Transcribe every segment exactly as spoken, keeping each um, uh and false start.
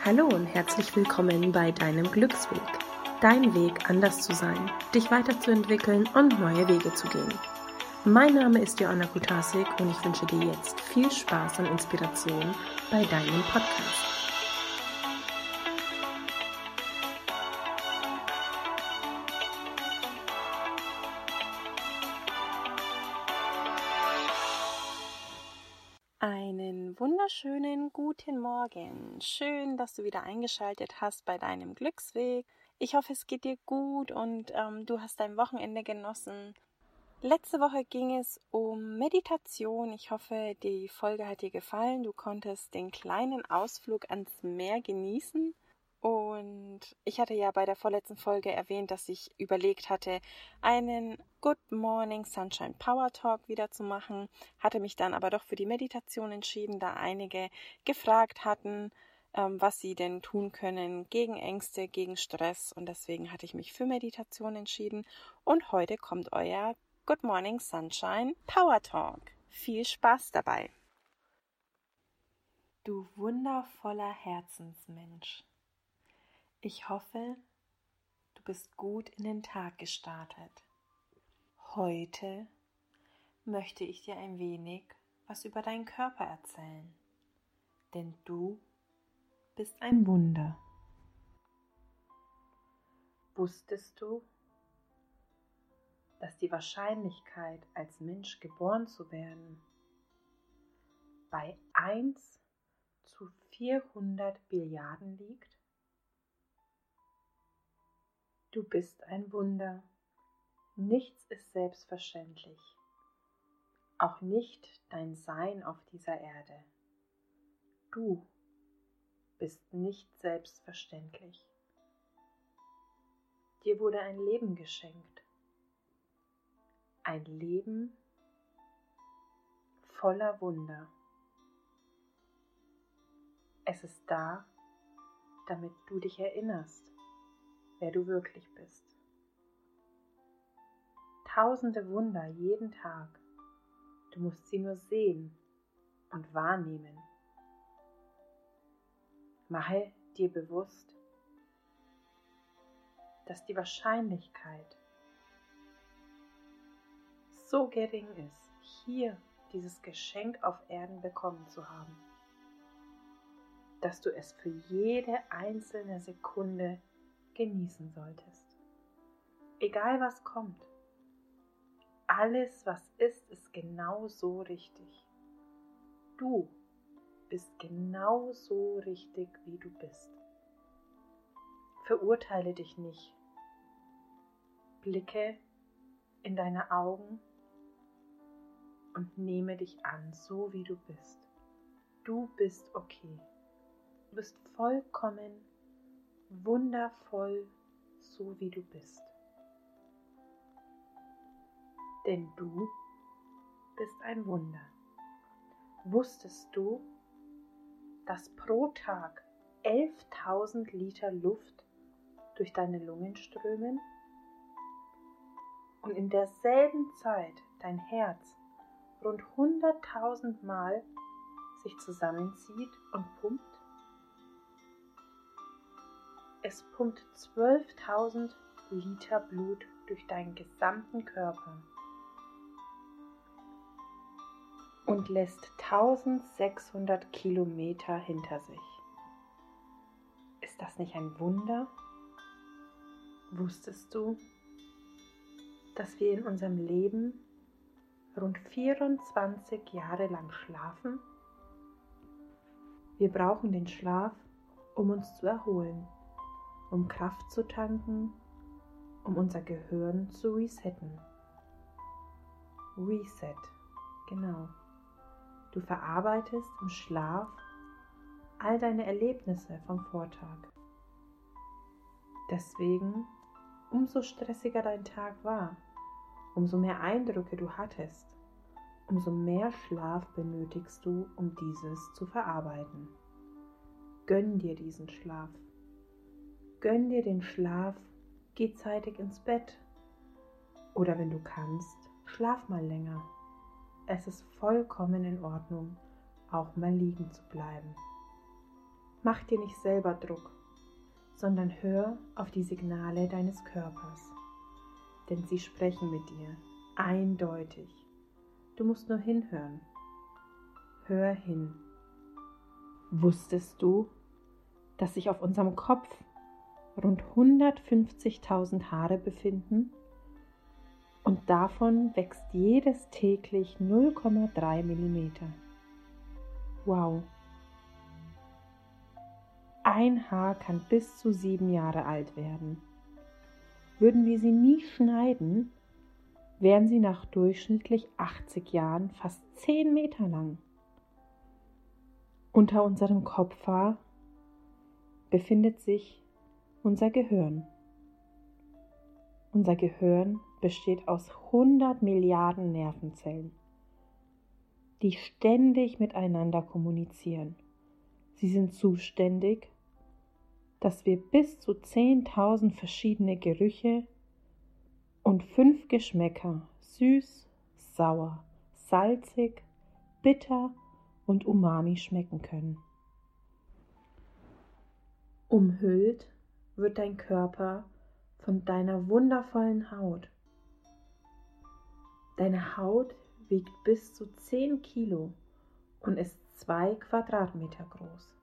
Hallo und herzlich willkommen bei deinem Glücksweg. Dein Weg, anders zu sein, dich weiterzuentwickeln und neue Wege zu gehen. Mein Name ist Joanna Kutasik und ich wünsche dir jetzt viel Spaß und Inspiration bei deinem Podcast. Einen wunderschönen guten Morgen. Schön, dass du wieder eingeschaltet hast bei deinem Glücksweg. Ich hoffe, es geht dir gut und ähm, du hast dein Wochenende genossen. Letzte Woche ging es um Meditation. Ich hoffe, die Folge hat dir gefallen. Du konntest den kleinen Ausflug ans Meer genießen. Und ich hatte ja bei der vorletzten Folge erwähnt, dass ich überlegt hatte, einen Good Morning Sunshine Power Talk wieder zu machen, hatte mich dann aber doch für die Meditation entschieden, da einige gefragt hatten, ähm, was sie denn tun können gegen Ängste, gegen Stress, und deswegen hatte ich mich für Meditation entschieden und heute kommt euer Good Morning Sunshine Power Talk. Viel Spaß dabei! Du wundervoller Herzensmensch. Ich hoffe, du bist gut in den Tag gestartet. Heute möchte ich dir ein wenig was über deinen Körper erzählen, denn du bist ein Wunder. Wusstest du, dass die Wahrscheinlichkeit, als Mensch geboren zu werden, bei eins zu vierhundert Billiarden liegt? Du bist ein Wunder. Nichts ist selbstverständlich. Auch nicht dein Sein auf dieser Erde. Du bist nicht selbstverständlich. Dir wurde ein Leben geschenkt. Ein Leben voller Wunder. Es ist da, damit du dich erinnerst, wer du wirklich bist. Tausende Wunder jeden Tag. Du musst sie nur sehen und wahrnehmen. Mache dir bewusst, dass die Wahrscheinlichkeit so gering ist, hier dieses Geschenk auf Erden bekommen zu haben, dass du es für jede einzelne Sekunde genießen solltest. Egal was kommt, alles was ist, ist genau so richtig. Du bist genau so richtig, wie du bist. Verurteile dich nicht. Blicke in deine Augen und nehme dich an, so wie du bist. Du bist okay. Du bist vollkommen wundervoll, so wie du bist. Denn du bist ein Wunder. Wusstest du, dass pro Tag elftausend Liter Luft durch deine Lungen strömen und in derselben Zeit dein Herz rund hunderttausend Mal sich zusammenzieht und pumpt? Es pumpt zwölftausend Liter Blut durch deinen gesamten Körper und lässt eintausendsechshundert Kilometer hinter sich. Ist das nicht ein Wunder? Wusstest du, dass wir in unserem Leben rund vierundzwanzig Jahre lang schlafen? Wir brauchen den Schlaf, um uns zu erholen, um Kraft zu tanken, um unser Gehirn zu resetten. Reset, genau. Du verarbeitest im Schlaf all deine Erlebnisse vom Vortag. Deswegen, umso stressiger dein Tag war, umso mehr Eindrücke du hattest, umso mehr Schlaf benötigst du, um dieses zu verarbeiten. Gönn dir diesen Schlaf. Gönn dir den Schlaf, geh zeitig ins Bett. Oder wenn du kannst, schlaf mal länger. Es ist vollkommen in Ordnung, auch mal liegen zu bleiben. Mach dir nicht selber Druck, sondern hör auf die Signale deines Körpers, denn sie sprechen mit dir, eindeutig. Du musst nur hinhören. Hör hin. Wusstest du, dass sich auf unserem Kopf rund hundertfünfzigtausend Haare befinden? Und davon wächst jedes täglich null Komma drei Millimeter. Wow! Ein Haar kann bis zu sieben Jahre alt werden. Würden wir sie nie schneiden, wären sie nach durchschnittlich achtzig Jahren fast zehn Meter lang. Unter unserem Kopfhaar befindet sich unser Gehirn. Unser Gehirn besteht aus hundert Milliarden Nervenzellen, die ständig miteinander kommunizieren. Sie sind zuständig, dass wir bis zu zehntausend verschiedene Gerüche und fünf Geschmäcker, süß, sauer, salzig, bitter und umami schmecken können. Umhüllt wird dein Körper von deiner wundervollen Haut. Deine Haut wiegt bis zu zehn Kilo und ist zwei Quadratmeter groß.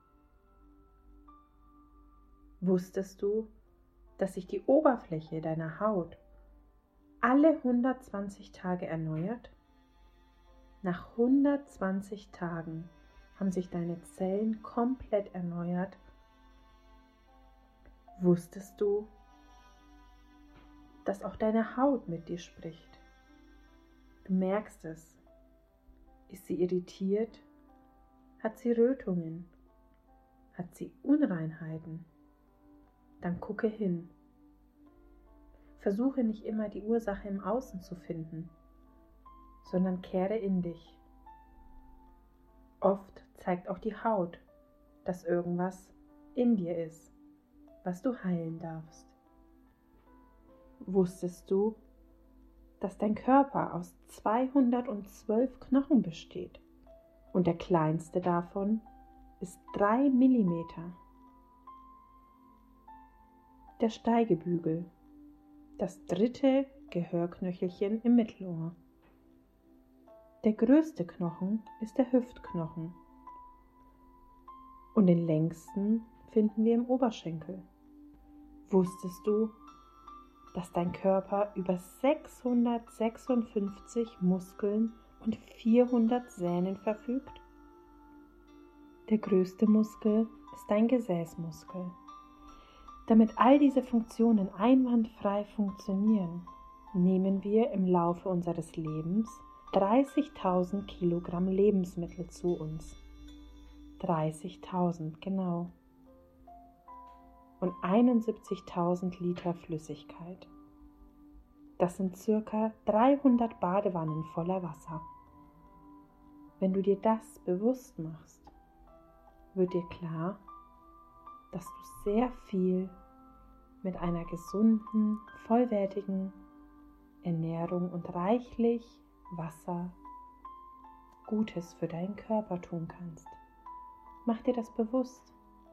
Wusstest du, dass sich die Oberfläche deiner Haut alle hundertzwanzig Tage erneuert? Nach hundertzwanzig Tagen haben sich deine Zellen komplett erneuert. Wusstest du, dass auch deine Haut mit dir spricht? Du merkst es. Ist sie irritiert? Hat sie Rötungen? Hat sie Unreinheiten? Dann gucke hin. Versuche nicht immer die Ursache im Außen zu finden, sondern kehre in dich. Oft zeigt auch die Haut, dass irgendwas in dir ist, was du heilen darfst. Wusstest du, dass dein Körper aus zweihundertzwölf Knochen besteht und der kleinste davon ist drei Millimeter? Der Steigebügel, das dritte Gehörknöchelchen im Mittelohr. Der größte Knochen ist der Hüftknochen und den längsten finden wir im Oberschenkel. Wusstest du, dass dein Körper über sechshundertsechsundfünfzig Muskeln und vierhundert Sehnen verfügt? Der größte Muskel ist dein Gesäßmuskel. Damit all diese Funktionen einwandfrei funktionieren, nehmen wir im Laufe unseres Lebens dreißigtausend Kilogramm Lebensmittel zu uns. dreißigtausend, genau. Und einundsiebzigtausend Liter Flüssigkeit. Das sind circa dreihundert Badewannen voller Wasser. Wenn du dir das bewusst machst, wird dir klar, dass du sehr viel mit einer gesunden, vollwertigen Ernährung und reichlich Wasser Gutes für deinen Körper tun kannst. Mach dir das bewusst.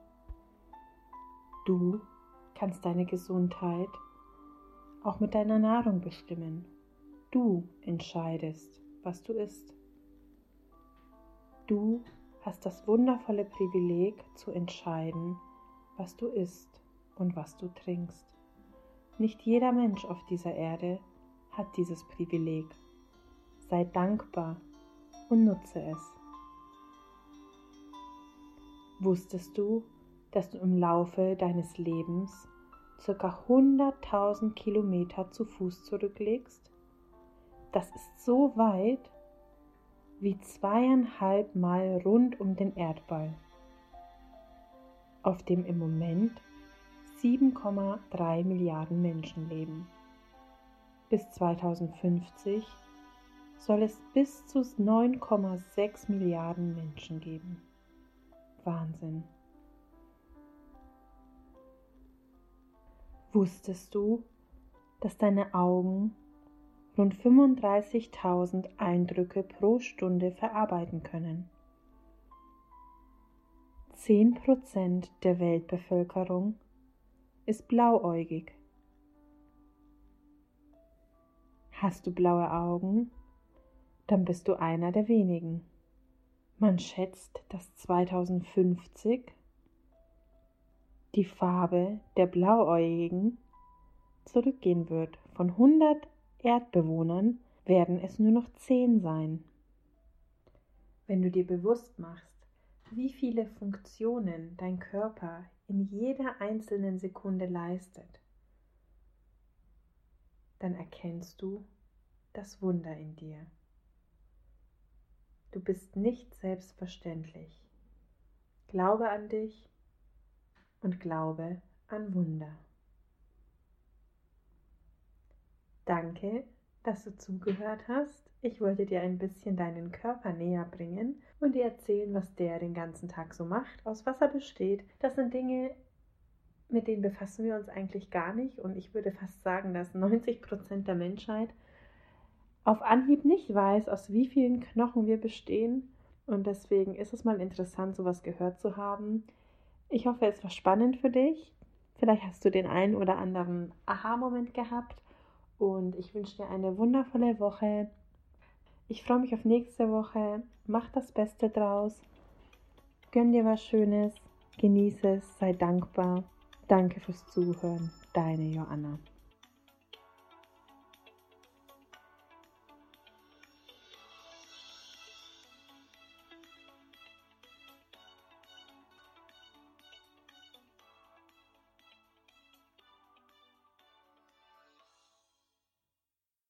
Du kannst deine Gesundheit auch mit deiner Nahrung bestimmen. Du entscheidest, was du isst. Du hast das wundervolle Privileg zu entscheiden, was du isst und was du trinkst. Nicht jeder Mensch auf dieser Erde hat dieses Privileg. Sei dankbar und nutze es. Wusstest du, dass du im Laufe deines Lebens ca. hunderttausend Kilometer zu Fuß zurücklegst? Das ist so weit wie zweieinhalb Mal rund um den Erdball, auf dem im Moment sieben Komma drei Milliarden Menschen leben. Bis zweitausendfünfzig soll es bis zu neun Komma sechs Milliarden Menschen geben. Wahnsinn! Wusstest du, dass deine Augen rund fünfunddreißigtausend Eindrücke pro Stunde verarbeiten können? zehn Prozent der Weltbevölkerung ist blauäugig. Hast du blaue Augen, dann bist du einer der wenigen. Man schätzt, dass zweitausendfünfzig die Farbe der Blauäugigen zurückgehen wird. Von hundert Erdbewohnern werden es nur noch zehn sein. Wenn du dir bewusst machst, wie viele Funktionen dein Körper in jeder einzelnen Sekunde leistet, dann erkennst du das Wunder in dir. Du bist nicht selbstverständlich. Glaube an dich und glaube an Wunder. Danke, dass du zugehört hast. Ich wollte dir ein bisschen deinen Körper näher bringen und dir erzählen, was der den ganzen Tag so macht, aus was er besteht. Das sind Dinge, mit denen befassen wir uns eigentlich gar nicht, und ich würde fast sagen, dass neunzig Prozent der Menschheit auf Anhieb nicht weiß, aus wie vielen Knochen wir bestehen, und deswegen ist es mal interessant, sowas gehört zu haben. Ich hoffe, es war spannend für dich. Vielleicht hast du den einen oder anderen Aha-Moment gehabt, und ich wünsche dir eine wundervolle Woche. Ich freue mich auf nächste Woche. Mach das Beste draus. Gönn dir was Schönes. Genieße es. Sei dankbar. Danke fürs Zuhören. Deine Joanna.